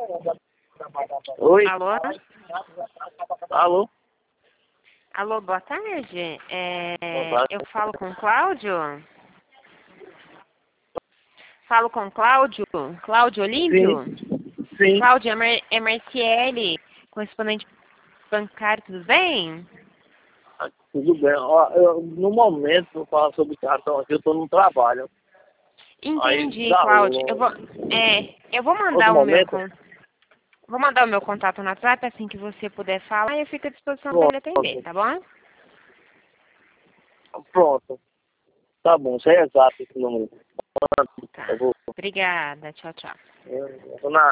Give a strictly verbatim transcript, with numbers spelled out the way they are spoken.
Oi? Alô? Alô? Alô, boa tarde. É, Boa tarde. eu falo com o Cláudio? Falo com o Cláudio? Cláudio Olímpio? Sim. Sim. Cláudio, é, Mar é Marciele, correspondente bancário, tudo bem? Ah, tudo bem. Ó, eu, no momento, eu falo sobre cartão aqui, eu estou no trabalho. Aí, Entendi, dá, Cláudio. Eu eu, vou, é, eu vou outro mandar o meu momento, con- vou mandar o meu contato no WhatsApp assim que você puder falar e eu fico à disposição para ele atender, pronto. tá bom? Pronto. Tá bom, isso é exato esse número. Tá. Eu vou, Obrigada. Tchau, tchau. eu vou na